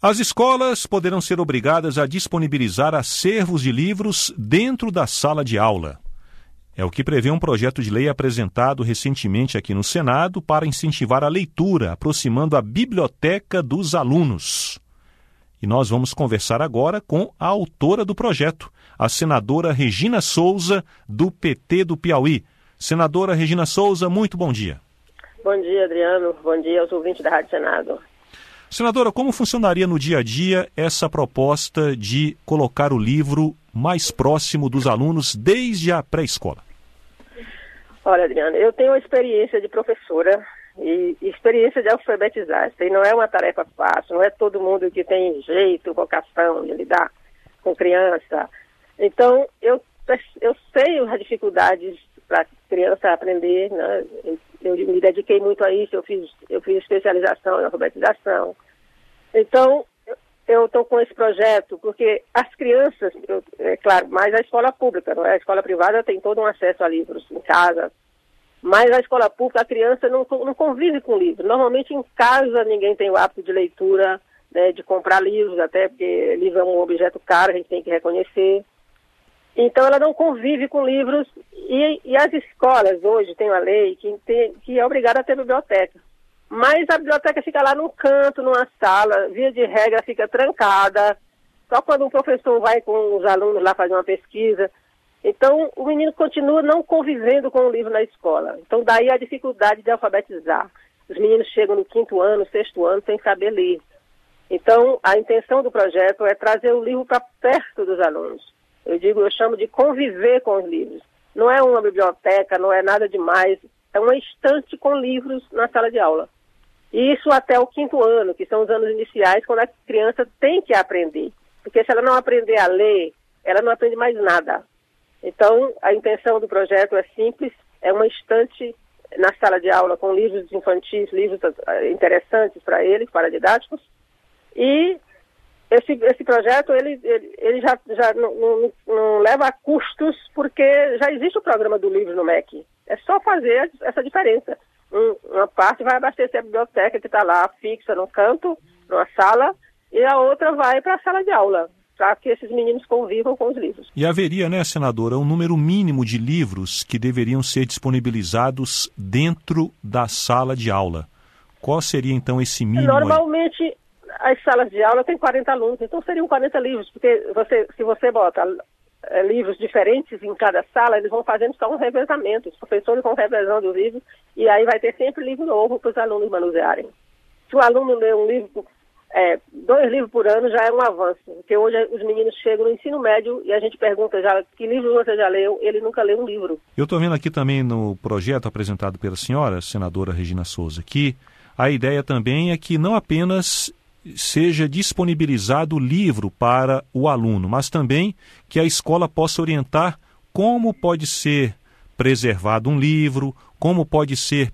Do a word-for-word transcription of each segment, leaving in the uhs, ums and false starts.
As escolas poderão ser obrigadas a disponibilizar acervos de livros dentro da sala de aula. É o que prevê um projeto de lei apresentado recentemente aqui no Senado para incentivar a leitura, aproximando a biblioteca dos alunos. E nós vamos conversar agora com a autora do projeto, a senadora Regina Souza, do P T do Piauí. Senadora Regina Souza, muito bom dia. Bom dia, Adriano. Bom dia aos ouvintes da Rádio Senado. Senadora, como funcionaria no dia a dia essa proposta de colocar o livro mais próximo dos alunos desde a pré-escola? Olha, Adriano, eu tenho experiência de professora e experiência de alfabetizar. E não é uma tarefa fácil, não é todo mundo que tem jeito, vocação de lidar com criança. Então, eu, eu sei as dificuldades para a criança aprender, né? Eu me dediquei muito a isso, eu fiz, eu fiz especialização em alfabetização. Então, eu estou com esse projeto porque as crianças, eu, é claro, mais a escola pública, não é? A escola privada tem todo um acesso a livros em casa, mas a escola pública, a criança não, não convive com livro. Normalmente em casa ninguém tem o hábito de leitura, né, de comprar livros, até porque livro é um objeto caro, a gente tem que reconhecer. Então ela não convive com livros e, e as escolas hoje têm uma lei que, tem, que é obrigada a ter biblioteca. Mas a biblioteca fica lá num canto, numa sala, via de regra fica trancada, só quando um professor vai com os alunos lá fazer uma pesquisa. Então o menino continua não convivendo com o livro na escola. Então daí a dificuldade de alfabetizar. Os meninos chegam no quinto ano, sexto ano, sem saber ler. Então a intenção do projeto é trazer o livro para perto dos alunos. Eu digo, eu chamo de conviver com os livros. Não é uma biblioteca, não é nada demais, é uma estante com livros na sala de aula. E isso até o quinto ano, que são os anos iniciais, quando a criança tem que aprender. Porque se ela não aprender a ler, ela não aprende mais nada. Então, a intenção do projeto é simples, é uma estante na sala de aula com livros infantis, livros interessantes para eles, para didáticos, e Esse, esse projeto, ele, ele, ele já, já não, não, não leva a custos, porque já existe o programa do livro no M E C. É só fazer essa diferença. Um, uma parte vai abastecer a biblioteca que está lá fixa no canto, numa sala, e a outra vai para a sala de aula, para que esses meninos convivam com os livros. E haveria, né, senadora, um número mínimo de livros que deveriam ser disponibilizados dentro da sala de aula. Qual seria, então, esse mínimo? Normalmente... Aí? As salas de aula têm quarenta alunos, então seriam quarenta livros, porque você, se você bota é, livros diferentes em cada sala, eles vão fazendo só um revezamento, os professores vão revezando os livros, e aí vai ter sempre livro novo para os alunos manusearem. Se o aluno lê um livro, é, dois livros por ano já é um avanço, porque hoje os meninos chegam no ensino médio e a gente pergunta já, que livro você já leu? Ele nunca leu um livro. Eu estou vendo aqui também no projeto apresentado pela senhora, senadora Regina Souza, que a ideia também é que não apenas seja disponibilizado o livro para o aluno, mas também que a escola possa orientar como pode ser preservado um livro, como pode ser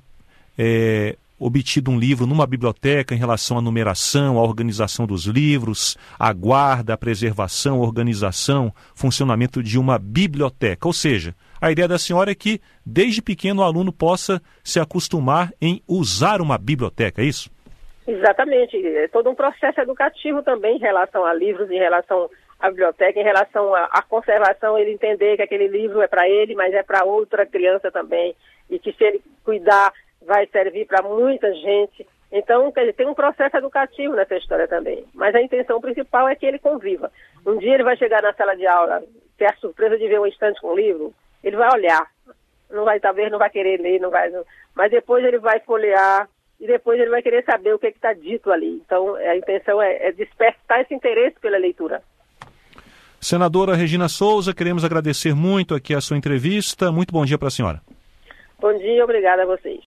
é, obtido um livro numa biblioteca em relação à numeração, à organização dos livros, à guarda, à preservação, à organização, funcionamento de uma biblioteca. Ou seja, a ideia da senhora é que desde pequeno o aluno possa se acostumar em usar uma biblioteca, é isso? Exatamente, é todo um processo educativo também em relação a livros, em relação à biblioteca, em relação à conservação, ele entender que aquele livro é para ele, mas é para outra criança também, e que se ele cuidar vai servir para muita gente. Então, quer dizer, tem um processo educativo nessa história também, mas a intenção principal é que ele conviva. Um dia ele vai chegar na sala de aula, ter a surpresa de ver um estante com livro, ele vai olhar, não vai, talvez não vai querer ler, não vai, não, mas depois ele vai folhear, e depois ele vai querer saber o que está dito ali. Então, a intenção é, é despertar esse interesse pela leitura. Senadora Regina Souza, queremos agradecer muito aqui a sua entrevista. Muito bom dia para a senhora. Bom dia, obrigada a vocês.